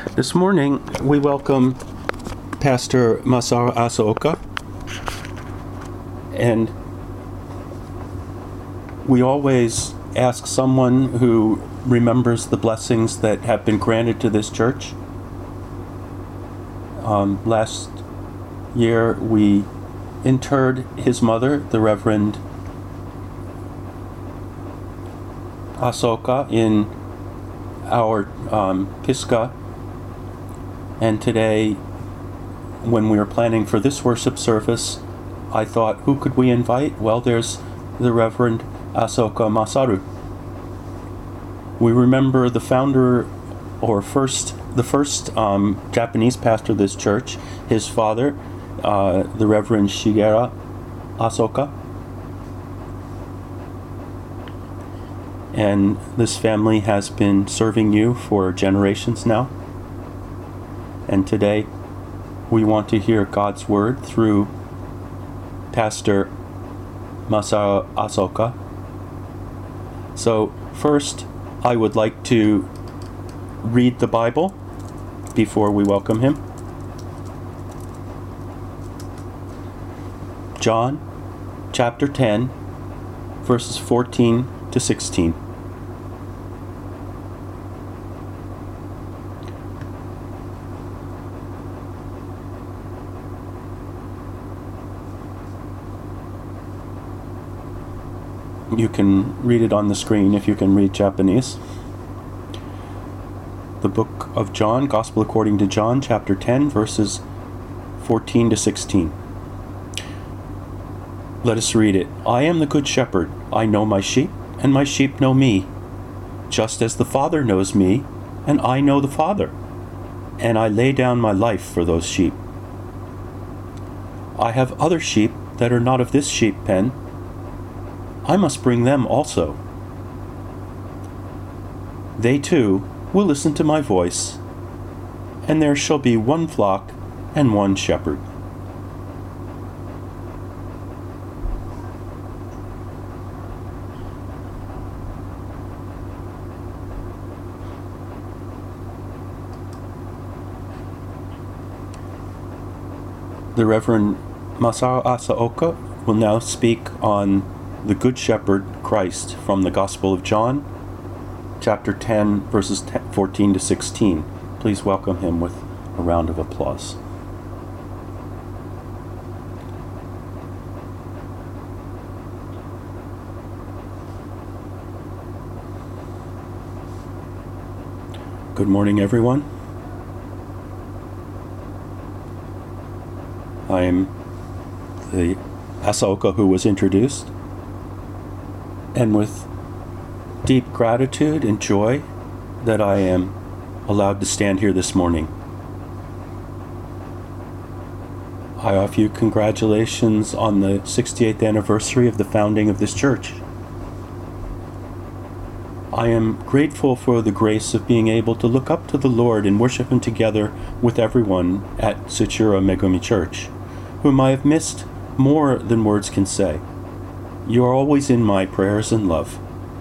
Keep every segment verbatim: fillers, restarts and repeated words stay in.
This morning, we welcome Pastor Masaru Asaoka, and we always ask someone who remembers the blessings that have been granted to this church. Um, last year, we interred his mother, the Reverend Asaoka, in our um, Pisgah. And today, when we were planning for this worship service, I thought, who could we invite? Well, there's the Reverend Asaoka Masaru. We remember the founder, or first, the first um, Japanese pastor of this church, his father, uh, the Reverend Shigeru Asaoka. And this family has been serving you for generations now. And today, we want to hear God's word through Pastor Masaru Asaoka. So first, I would like to read the Bible before we welcome him. John chapter ten, verses fourteen to sixteen. You can read it on the screen if you can read Japanese. The book of John, Gospel according to John, chapter ten, verses fourteen to sixteen. Let us read it. I am the good shepherd. I know my sheep, and my sheep know me, just as the Father knows me, and I know the Father, and I lay down my life for those sheep. I have other sheep that are not of this sheep pen. I must bring them also. They too will listen to my voice, and there shall be one flock and one shepherd. The Reverend Masaru Asaoka will now speak on the Good Shepherd, Christ, from the Gospel of John, chapter ten, verses fourteen to sixteen. Please welcome him with a round of applause. Good morning, everyone. I am the Asaoka who was introduced. And with deep gratitude and joy that I am allowed to stand here this morning. I offer you congratulations on the sixty-eighth anniversary of the founding of this church. I am grateful for the grace of being able to look up to the Lord and worship Him together with everyone at Tsuchura Megumi Church, whom I have missed more than words can say. You are always in my prayers and love.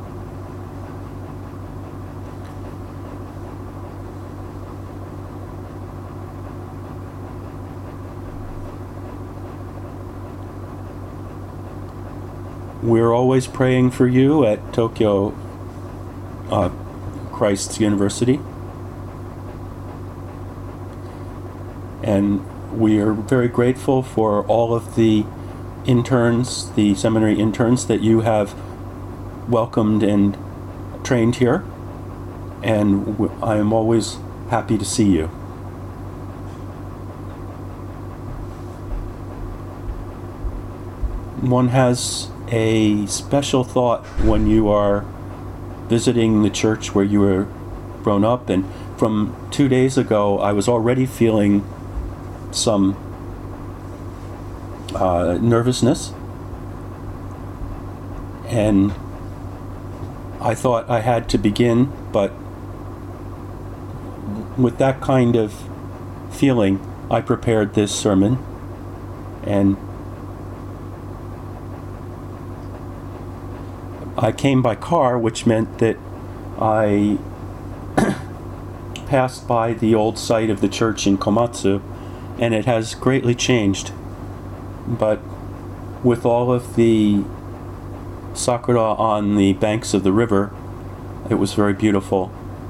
We're always praying for you at Tokyo uh, Christ University. And we are very grateful for all of the interns, the seminary interns that you have welcomed and trained here, and w- I am always happy to see you. One has a special thought when you are visiting the church where you were grown up, and from two days ago I was already feeling some Uh, nervousness, and I thought I had to begin, but with that kind of feeling, I prepared this sermon, and I came by car, which meant that I passed by the old site of the church in Komatsu, and it has greatly changed. But with all of the sakura on the banks of the river, it was very beautiful.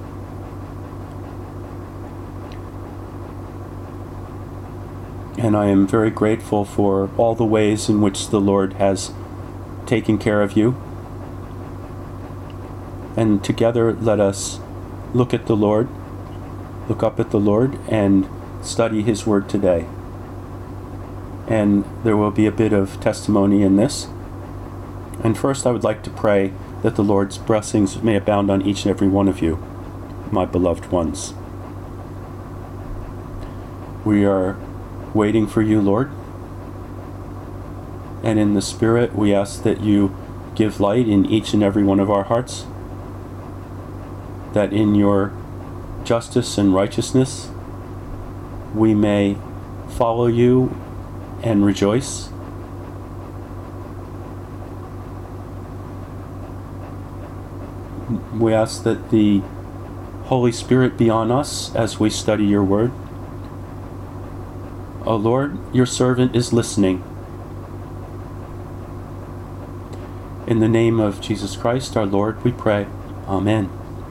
And I am very grateful for all the ways in which the Lord has taken care of you. And together let us look at the Lord, look up at the Lord, and study His Word today. And there will be a bit of testimony in this. And first I would like to pray that the Lord's blessings may abound on each and every one of you, my beloved ones. We are waiting for you, Lord. And in the Spirit, we ask that you give light in each and every one of our hearts, that in your justice and righteousness, we may follow you and rejoice. We ask that the Holy Spirit be on us as we study your word. O Lord, your servant is listening. In the name of Jesus Christ, our Lord, we pray. Amen.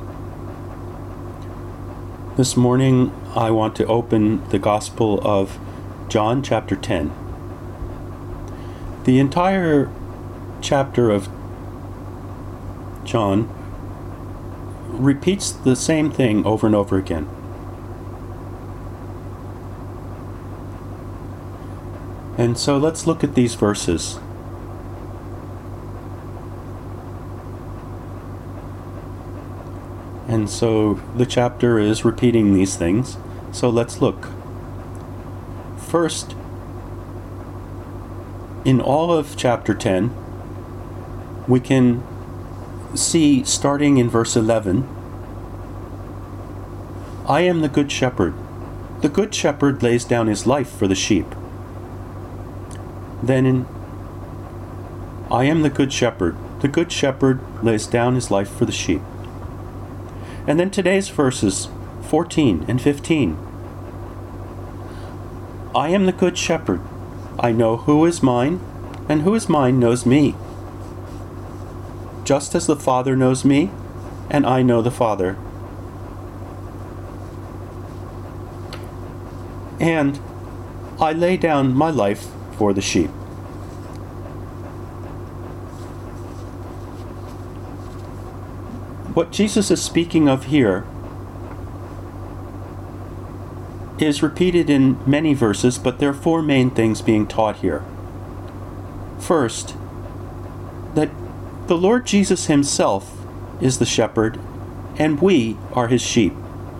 This morning, I want to open the Gospel of John, chapter ten. The entire chapter of John repeats the same thing over and over again. And so let's look at these verses. And so the chapter is repeating these things. So let's look. First, in all of chapter ten, we can see, starting in verse eleven, I am the good shepherd. The good shepherd lays down his life for the sheep. Then in, I am the good shepherd. The good shepherd lays down his life for the sheep. And then today's verses, fourteen and fifteen. I am the good shepherd. I know who is mine, and who is mine knows me. Just as the Father knows me, and I know the Father. And I lay down my life for the sheep. What Jesus is speaking of here is repeated in many verses, but there are four main things being taught here. First, that the Lord Jesus himself is the shepherd, and we are his sheep.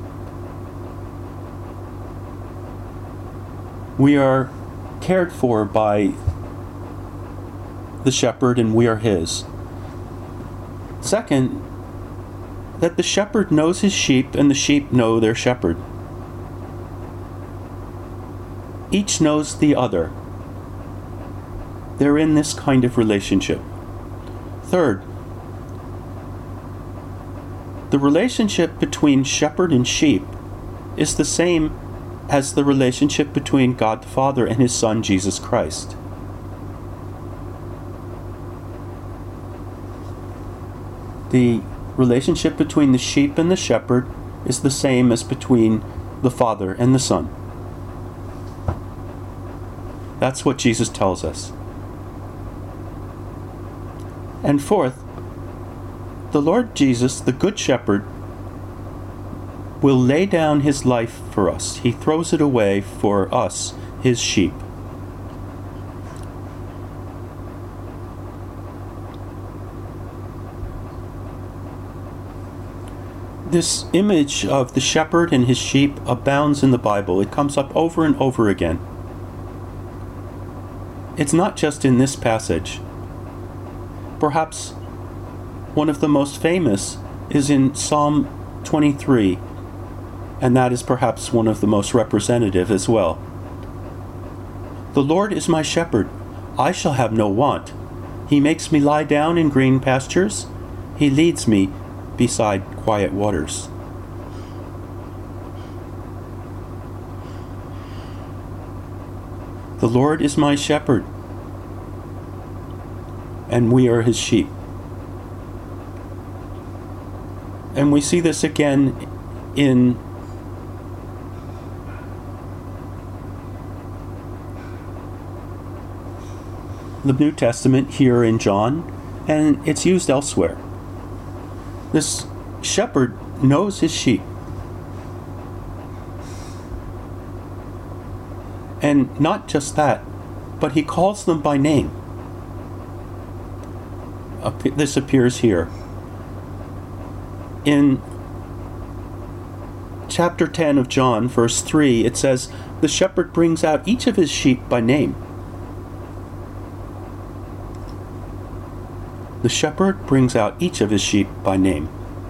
We are cared for by the shepherd, and we are his. Second, that the shepherd knows his sheep, and the sheep know their shepherd. Each knows the other. They're in this kind of relationship. Third, the relationship between shepherd and sheep is the same as the relationship between God the Father and his Son, Jesus Christ. The relationship between the sheep and the shepherd is the same as between the Father and the Son. That's what Jesus tells us. And fourth, the Lord Jesus, the Good Shepherd, will lay down his life for us. He throws it away for us, his sheep. This image of the shepherd and his sheep abounds in the Bible. It comes up over and over again. It's not just in this passage. Perhaps one of the most famous is in Psalm twenty-three, and that is perhaps one of the most representative as well. The Lord is my shepherd, I shall have no want. He makes me lie down in green pastures. He leads me beside quiet waters. The Lord is my shepherd, and we are his sheep. And we see this again in the New Testament here in John, and it's used elsewhere. This shepherd knows his sheep. And not just that, but he calls them by name. This appears here. In chapter ten of John, verse three, it says, "The shepherd brings out each of his sheep by name." The shepherd brings out each of his sheep by name.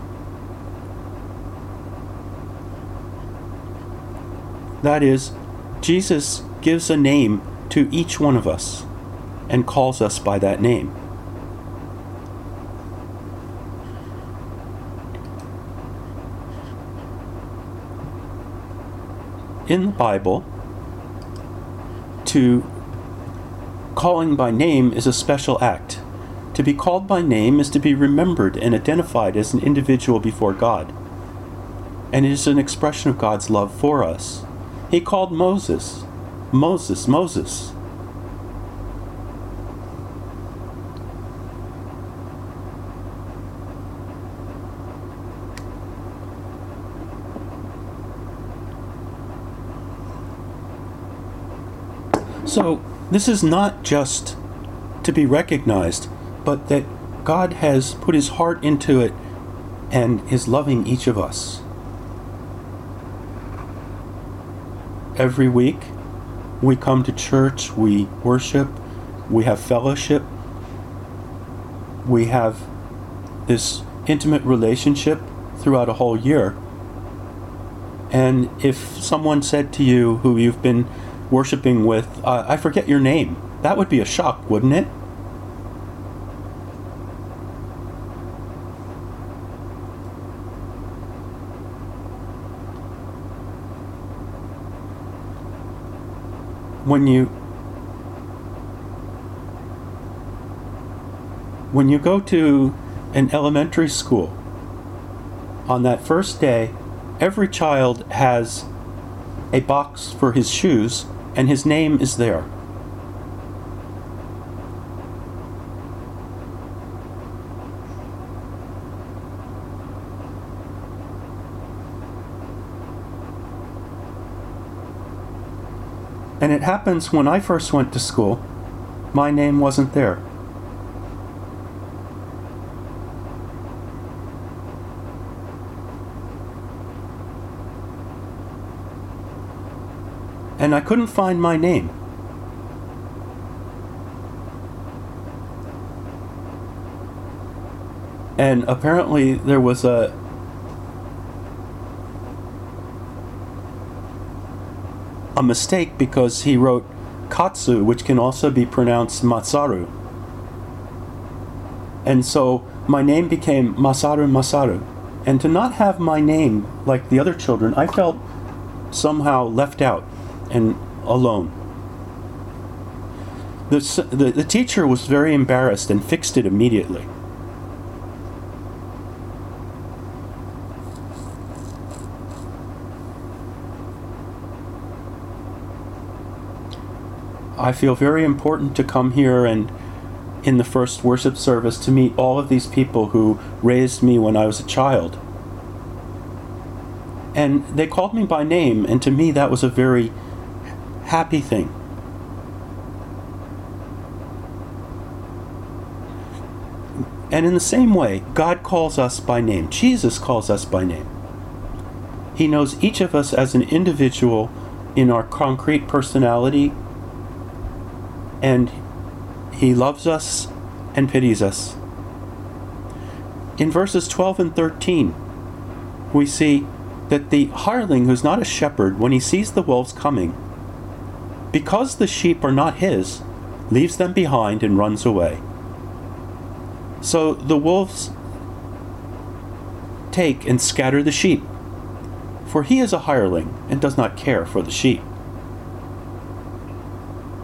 That is, Jesus gives a name to each one of us and calls us by that name. In the Bible, to calling by name is a special act. To be called by name is to be remembered and identified as an individual before God. And it is an expression of God's love for us. He called Moses, Moses, Moses. So, this is not just to be recognized, but that God has put his heart into it and is loving each of us. Every week, we come to church, we worship, we have fellowship, we have this intimate relationship throughout a whole year. And if someone said to you who you've been worshiping with, uh, I forget your name, that would be a shock, wouldn't it? When you when you go to an elementary school, on that first day, every child has a box for his shoes, and his name is there. And it happens when I first went to school, my name wasn't there. And I couldn't find my name. And apparently there was a a mistake, because he wrote Katsu, which can also be pronounced Masaru. And so my name became Masaru Masaru. And to not have my name like the other children, I felt somehow left out and alone. The, the, the teacher was very embarrassed and fixed it immediately. I feel very important to come here and in the first worship service to meet all of these people who raised me when I was a child. And they called me by name, and to me that was a very happy thing. And in the same way, God calls us by name. Jesus calls us by name. He knows each of us as an individual in our concrete personality, and he loves us and pities us. In verses twelve and thirteen, we see that the hireling, who's not a shepherd, when he sees the wolves coming, because the sheep are not his, leaves them behind and runs away. So the wolves take and scatter the sheep, for he is a hireling and does not care for the sheep.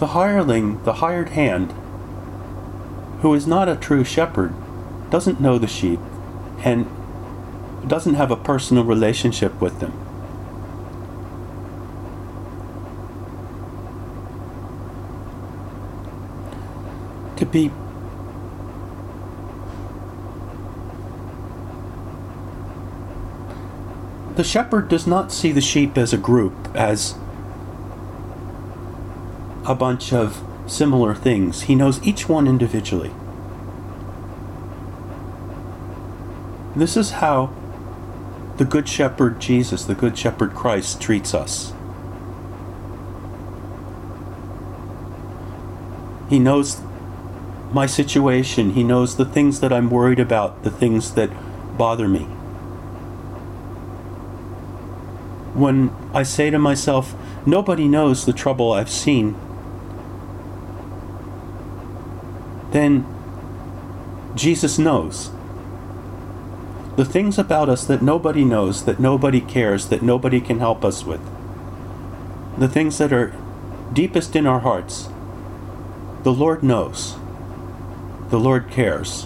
The hireling, the hired hand, who is not a true shepherd, doesn't know the sheep and doesn't have a personal relationship with them. To be The shepherd does not see the sheep as a group, as a bunch of similar things. He knows each one individually. This is how the Good Shepherd Jesus, the Good Shepherd Christ, treats us. He knows my situation. He knows the things that I'm worried about, the things that bother me. When I say to myself, nobody knows the trouble I've seen, then Jesus knows. The things about us that nobody knows, that nobody cares, that nobody can help us with. The things that are deepest in our hearts, the Lord knows. The Lord cares.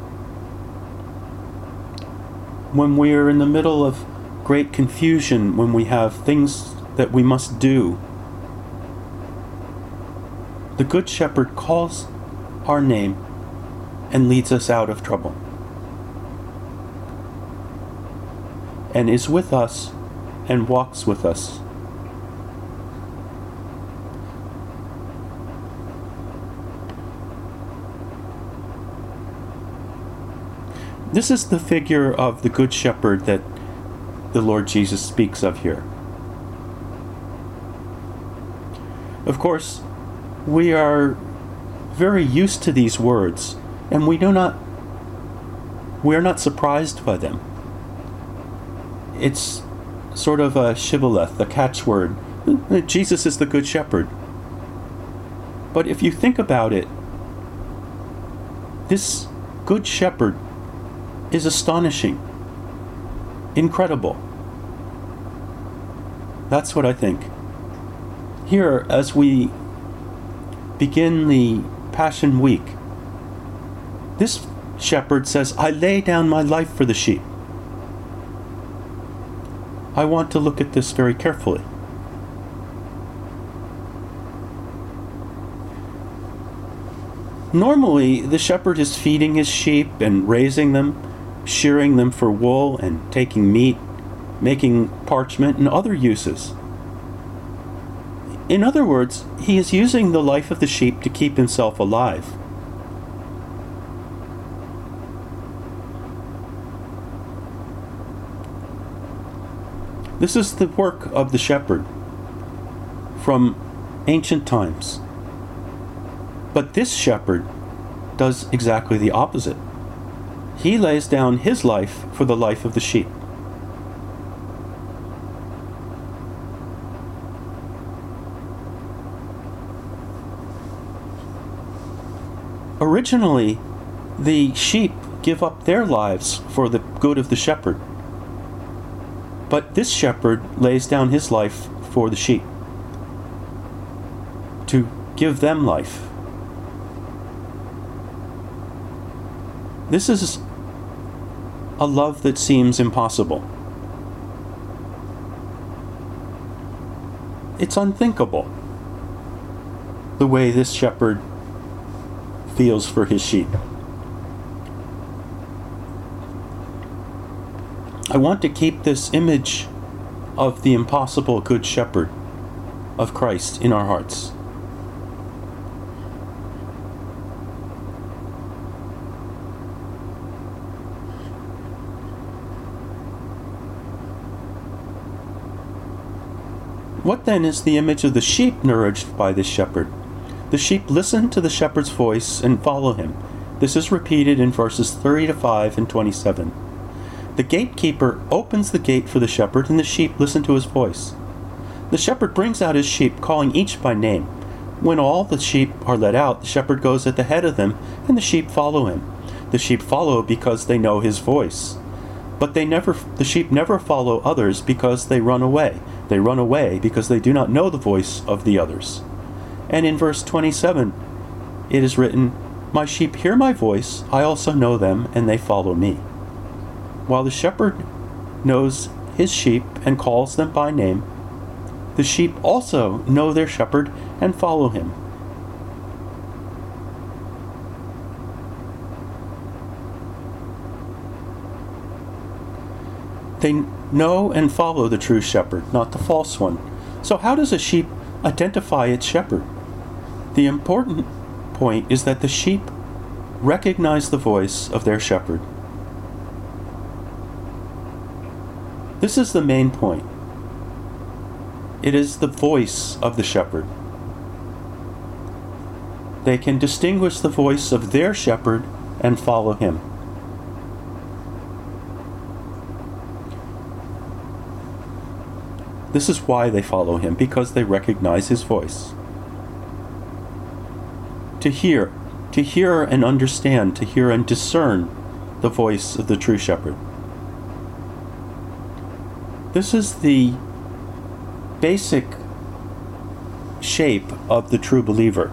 When we are in the middle of great confusion, when we have things that we must do, the Good Shepherd calls our name and leads us out of trouble, and is with us and walks with us. This is the figure of the Good Shepherd that the Lord Jesus speaks of here. Of course, we are very used to these words, and we do not we are not surprised by them. It's sort of a shibboleth, a catchword. Jesus is the Good Shepherd. But if you think about it, this Good Shepherd is astonishing, incredible. That's what I think. Here, as we begin the Passion Week, this shepherd says, I lay down my life for the sheep. I want to look at this very carefully. Normally, the shepherd is feeding his sheep and raising them, shearing them for wool and taking meat, making parchment and other uses. In other words, he is using the life of the sheep to keep himself alive. This is the work of the shepherd from ancient times. But this shepherd does exactly the opposite. He lays down his life for the life of the sheep. Originally, the sheep give up their lives for the good of the shepherd. But this shepherd lays down his life for the sheep, to give them life. This is a love that seems impossible. It's unthinkable, the way this shepherd feels for his sheep. I want to keep this image of the impossible Good Shepherd of Christ in our hearts. What then is the image of the sheep nourished by this shepherd? The sheep listen to the shepherd's voice and follow him. This is repeated in verses thirty to five and twenty-seven. The gatekeeper opens the gate for the shepherd, and the sheep listen to his voice. The shepherd brings out his sheep, calling each by name. When all the sheep are let out, the shepherd goes at the head of them, and the sheep follow him. The sheep follow because they know his voice. But they never, the sheep never follow others because they run away. They run away because they do not know the voice of the others. And in verse twenty-seven, it is written, "My sheep hear my voice, I also know them, and they follow me." While the shepherd knows his sheep and calls them by name, the sheep also know their shepherd and follow him. They know and follow the true shepherd, not the false one. So how does a sheep identify its shepherd? The important point is that the sheep recognize the voice of their shepherd. This is the main point. It is the voice of the shepherd. They can distinguish the voice of their shepherd and follow him. This is why they follow him, because they recognize his voice. To hear, to hear and understand, to hear and discern the voice of the true shepherd. This is the basic shape of the true believer.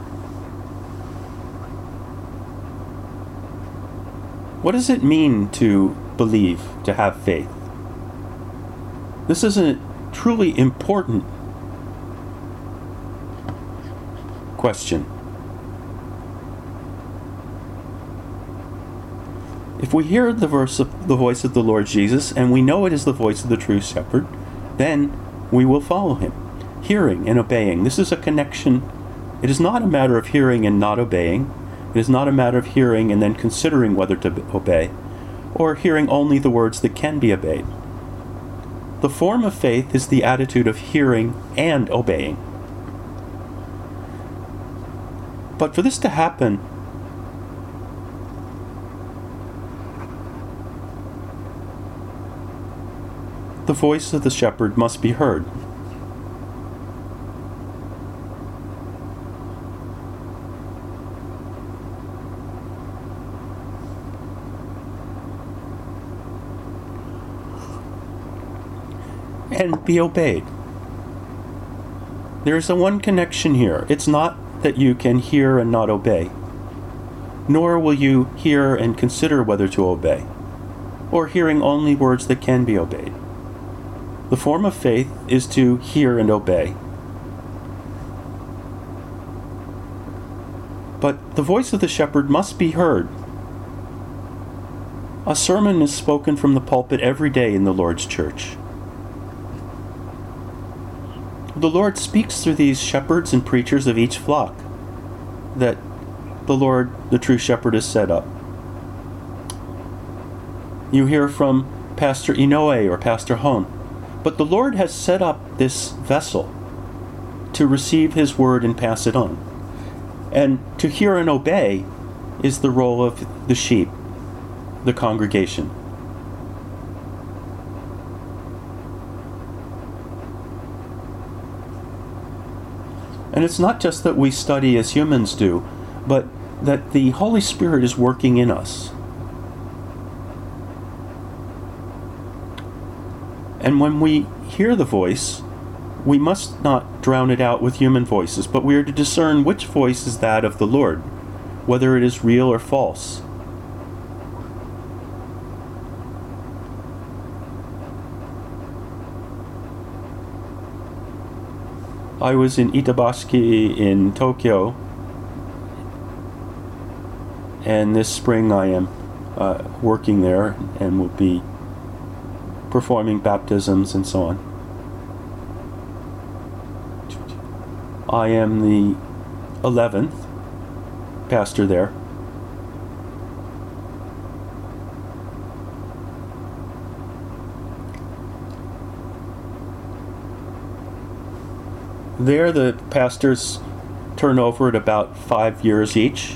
What does it mean to believe, to have faith? This is a truly important question. If we hear the verse of the voice of the Lord Jesus, and we know it is the voice of the true shepherd, then we will follow him. Hearing and obeying. This is a connection. It is not a matter of hearing and not obeying. It is not a matter of hearing and then considering whether to obey, or hearing only the words that can be obeyed. The form of faith is the attitude of hearing and obeying. But for this to happen, the voice of the shepherd must be heard. And be obeyed. There is a one connection here. It's not that you can hear and not obey, nor will you hear and consider whether to obey, or hearing only words that can be obeyed. The form of faith is to hear and obey. But the voice of the shepherd must be heard. A sermon is spoken from the pulpit every day in the Lord's church. The Lord speaks through these shepherds and preachers of each flock that the Lord, the true shepherd, has set up. You hear from Pastor Inoue or Pastor Hon, but the Lord has set up this vessel to receive his word and pass it on. And to hear and obey is the role of the sheep, the congregation. And it's not just that we study as humans do, but that the Holy Spirit is working in us. And when we hear the voice, we must not drown it out with human voices, but we are to discern which voice is that of the Lord, whether it is real or false. I was in Itabashi in Tokyo, and this spring I am uh, working there and will be performing baptisms and so on. I am the eleventh pastor there. There, the pastors turn over at about five years each.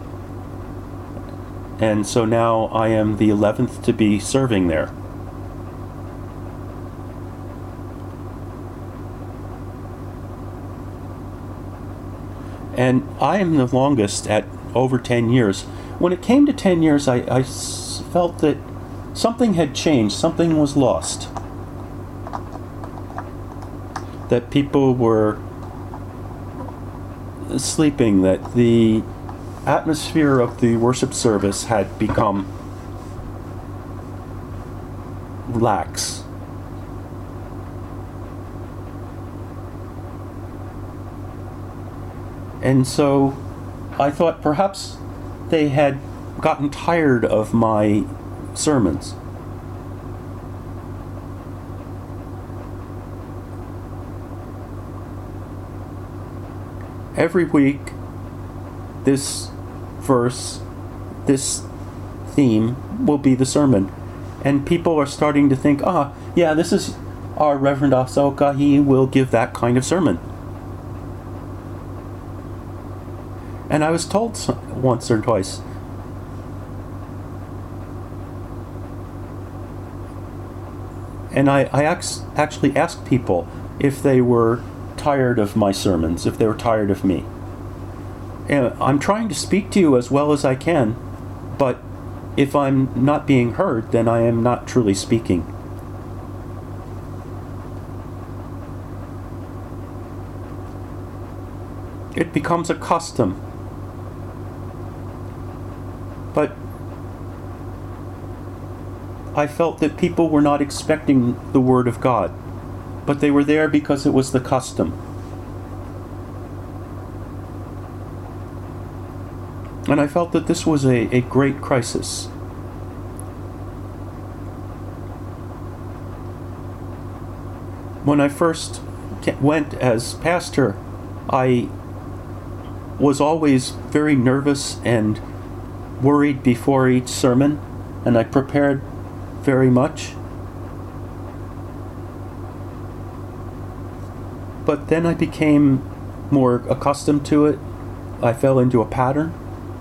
And so now I am the eleventh to be serving there. And I am the longest at over ten years. When it came to ten years, I, I s- felt that something had changed, something was lost. That people were sleeping that the atmosphere of the worship service had become lax. And so I thought perhaps they had gotten tired of my sermons. Every week, this verse, this theme will be the sermon. And people are starting to think, ah, yeah, this is our Reverend Asaoka. He will give that kind of sermon. And I was told once or twice, and I, I ax- actually asked people if they were tired of my sermons, if they were tired of me. And I'm trying to speak to you as well as I can, but if I'm not being heard, then I am not truly speaking. It becomes a custom. But I felt that people were not expecting the Word of God, but they were there because it was the custom. And I felt that this was a, a great crisis. When I first went as pastor, I was always very nervous and worried before each sermon, and I prepared very much. But then I became more accustomed to it. I fell into a pattern.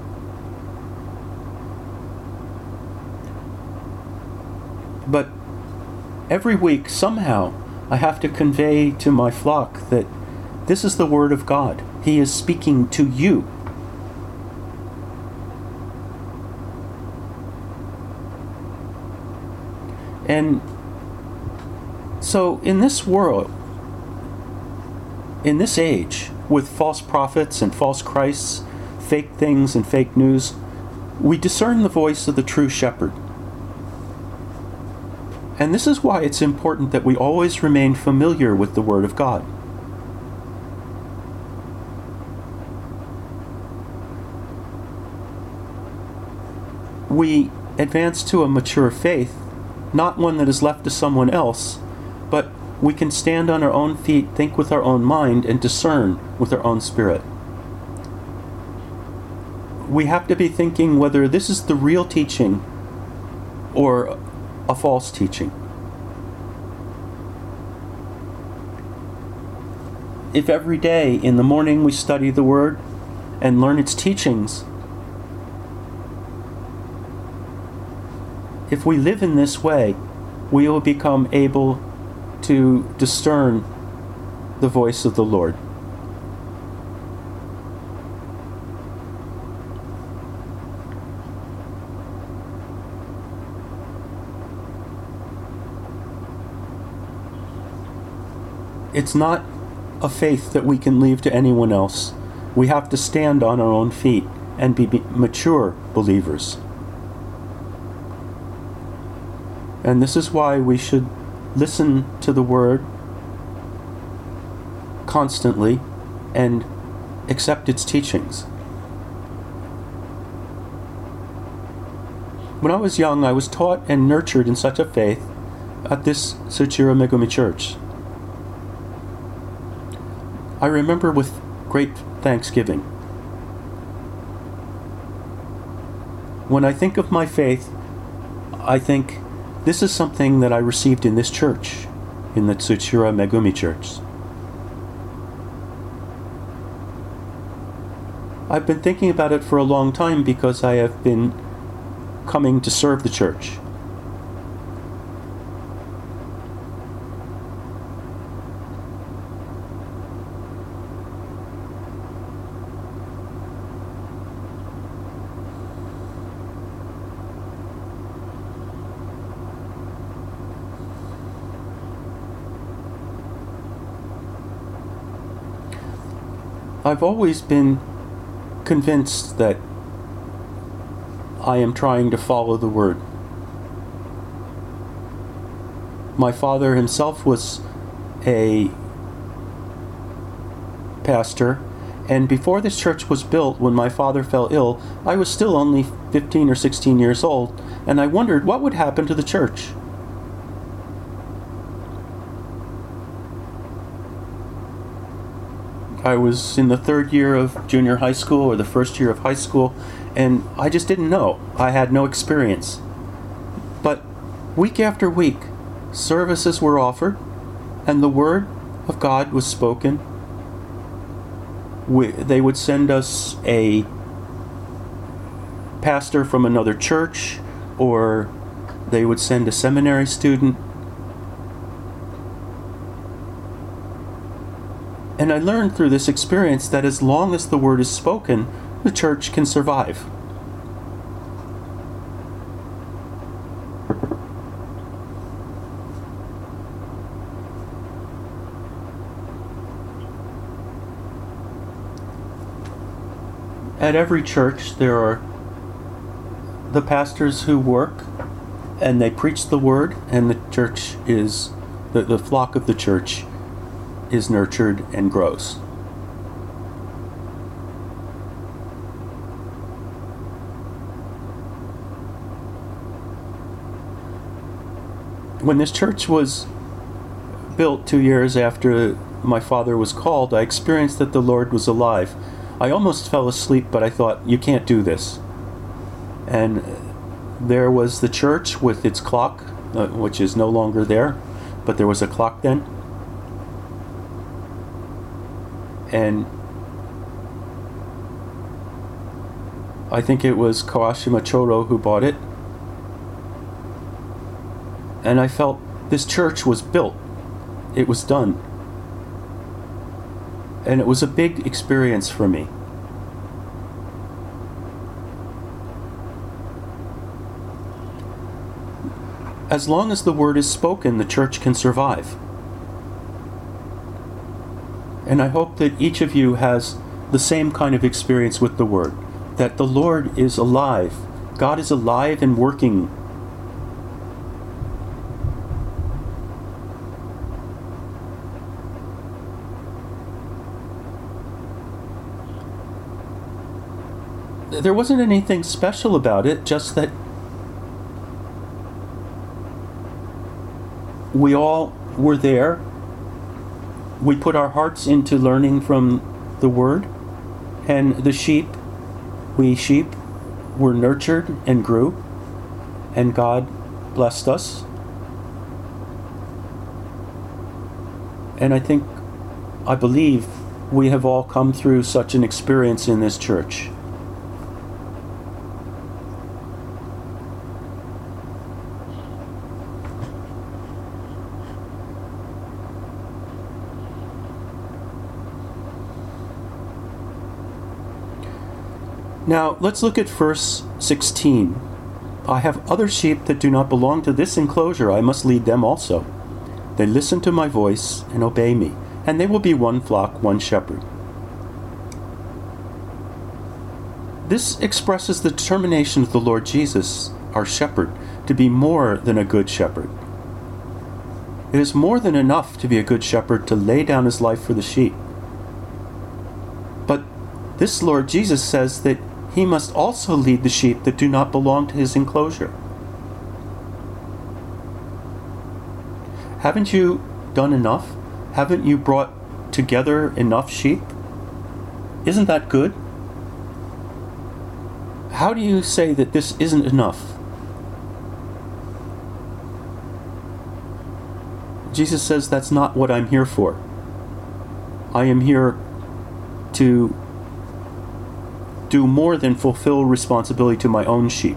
But every week, somehow, I have to convey to my flock that this is the Word of God. He is speaking to you. And so in this world, in this age, with false prophets and false Christs, fake things and fake news, we discern the voice of the true shepherd. And this is why it's important that we always remain familiar with the Word of God. We advance to a mature faith, not one that is left to someone else, but we can stand on our own feet, think with our own mind, and discern with our own spirit. We have to be thinking whether this is the real teaching or a false teaching. If every day in the morning we study the Word and learn its teachings, if we live in this way, we will become able to discern the voice of the Lord. It's not a faith that we can leave to anyone else. We have to stand on our own feet and be mature believers. And this is why we should listen to the Word constantly and accept its teachings. When I was young, I was taught and nurtured in such a faith at this Tsuchira Megumi Church. I remember with great thanksgiving. When I think of my faith, I think, this is something that I received in this church, in the Tsuchira Megumi Church. I've been thinking about it for a long time because I have been coming to serve the church. I've always been convinced that I am trying to follow the Word. My father himself was a pastor, and before this church was built, when my father fell ill, I was still only fifteen or sixteen years old, and I wondered what would happen to the church. I was in the third year of junior high school or the first year of high school, and I just didn't know. I had no experience. But week after week, services were offered, and the Word of God was spoken. We, they would send us a pastor from another church, or they would send a seminary student. And I learned through this experience that as long as the Word is spoken, the church can survive. At every church, there are the pastors who work, and they preach the Word, and the church is, the, the flock of the church is nurtured and grows. When this church was built two years after my father was called, I experienced that the Lord was alive. I almost fell asleep, but I thought, you can't do this. And there was the church with its clock, uh, which is no longer there, but there was a clock then. And I think it was Kawashima Choro who bought it. And I felt this church was built. It was done. And it was a big experience for me. As long as the Word is spoken, the church can survive. And I hope that each of you has the same kind of experience with the Word, that the Lord is alive. God is alive and working. There wasn't anything special about it, just that we all were there. We put our hearts into learning from the Word, and the sheep, we sheep, were nurtured and grew, and God blessed us. And I think, I believe, we have all come through such an experience in this church. Now, let's look at verse sixteen. I have other sheep that do not belong to this enclosure. I must lead them also. They listen to my voice and obey me, and they will be one flock, one shepherd. This expresses the determination of the Lord Jesus, our shepherd, to be more than a good shepherd. It is more than enough to be a good shepherd to lay down his life for the sheep. But this Lord Jesus says that he must also lead the sheep that do not belong to his enclosure. Haven't you done enough? Haven't you brought together enough sheep? Isn't that good? How do you say that this isn't enough? Jesus says that's not what I'm here for. I am here to do more than fulfill responsibility to my own sheep.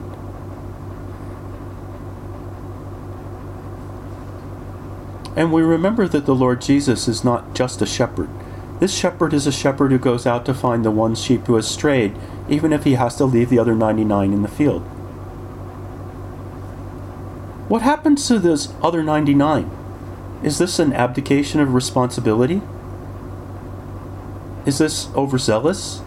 And we remember that the Lord Jesus is not just a shepherd. This shepherd is a shepherd who goes out to find the one sheep who has strayed, even if he has to leave the other ninety-nine in the field. What happens to those other ninety-nine? Is this an abdication of responsibility? Is this overzealous?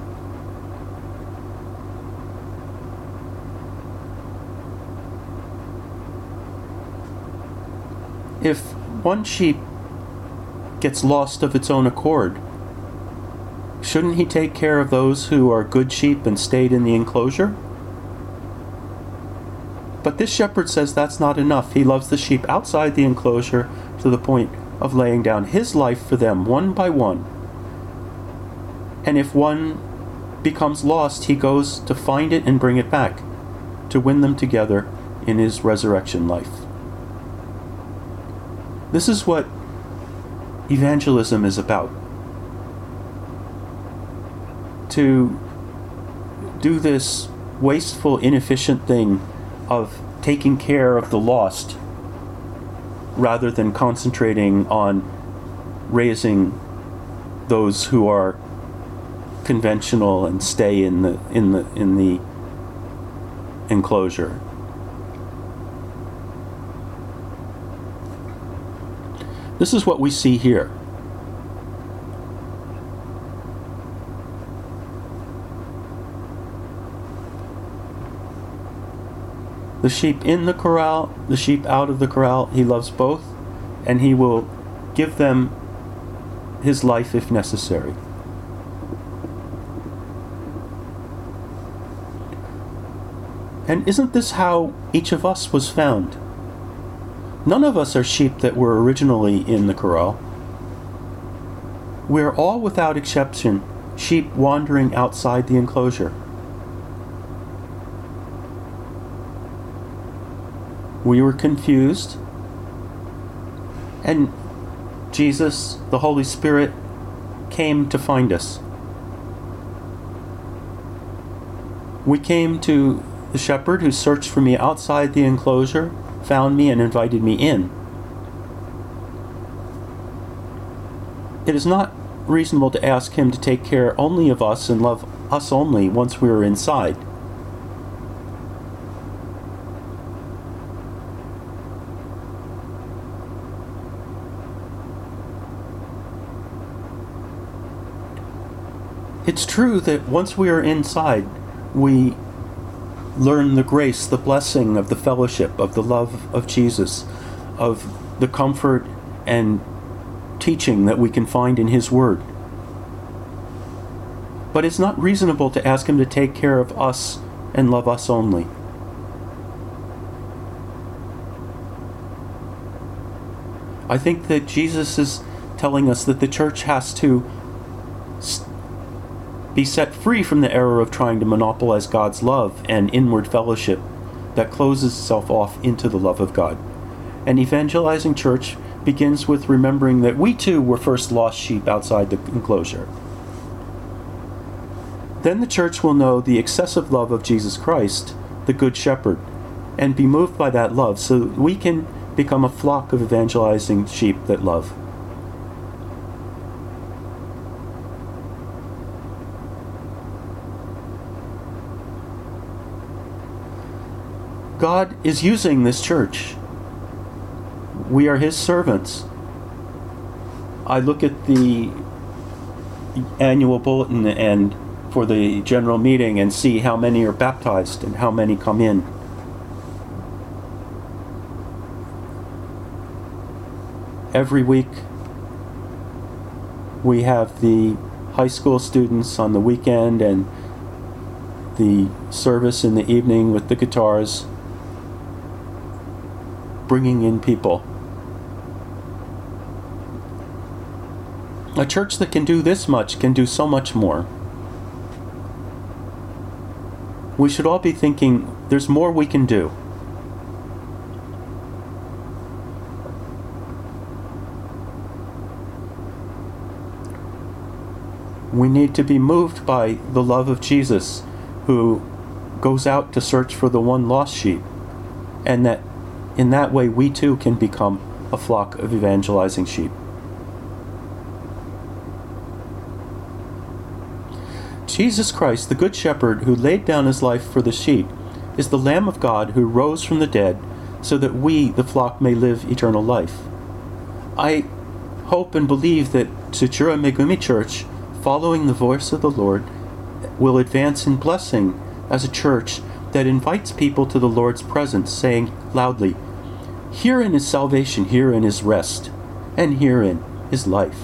If one sheep gets lost of its own accord, shouldn't he take care of those who are good sheep and stayed in the enclosure? But this shepherd says that's not enough. He loves the sheep outside the enclosure to the point of laying down his life for them one by one. And if one becomes lost, he goes to find it and bring it back, to win them together in his resurrection life. This is what evangelism is about. To do this wasteful, inefficient thing of taking care of the lost rather than concentrating on raising those who are conventional and stay in the in the in the enclosure. This is what we see here. The sheep in the corral, the sheep out of the corral, he loves both, and he will give them his life if necessary. And isn't this how each of us was found? None of us are sheep that were originally in the corral. We're all, without exception, sheep wandering outside the enclosure. We were confused, and Jesus, the Holy Spirit, came to find us. We came to the shepherd who searched for me outside the enclosure, found me, and invited me in. It is not reasonable to ask him to take care only of us and love us only once we are inside. It's true that once we are inside, we learn the grace, the blessing of the fellowship, of the love of Jesus, of the comfort and teaching that we can find in His Word. But it's not reasonable to ask Him to take care of us and love us only. I think that Jesus is telling us that the church has to be set free from the error of trying to monopolize God's love and inward fellowship that closes itself off into the love of God. An evangelizing church begins with remembering that we too were first lost sheep outside the enclosure. Then the church will know the excessive love of Jesus Christ, the Good Shepherd, and be moved by that love so that we can become a flock of evangelizing sheep that love. God is using this church. We are His servants. I look at the annual bulletin and for the general meeting and see how many are baptized and how many come in. Every week we have the high school students on the weekend and the service in the evening with the guitars, bringing in people. A church that can do this much can do so much more. We should all be thinking, there's more we can do. We need to be moved by the love of Jesus, who goes out to search for the one lost sheep, and that in that way we too can become a flock of evangelizing sheep. Jesus Christ, the Good Shepherd who laid down His life for the sheep, is the Lamb of God who rose from the dead so that we, the flock, may live eternal life. I hope and believe that Tsuchura Megumi Church following the voice of the Lord, will advance in blessing as a church that invites people to the Lord's presence, saying loudly, "Herein is salvation, herein is rest, and herein is life."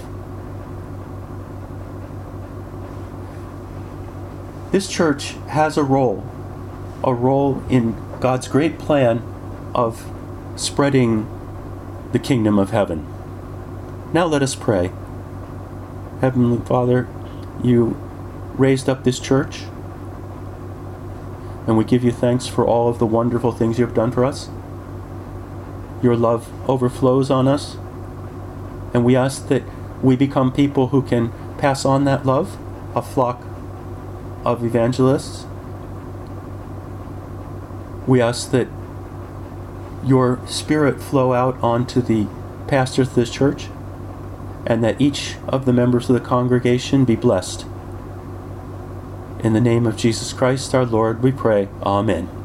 This church has a role, a role in God's great plan of spreading the kingdom of heaven. Now let us pray. Heavenly Father, you raised up this church, and we give you thanks for all of the wonderful things you have done for us. Your love overflows on us, and we ask that we become people who can pass on that love, a flock of evangelists. We ask that your Spirit flow out onto the pastors of this church, and that each of the members of the congregation be blessed. In the name of Jesus Christ our Lord, we pray. Amen.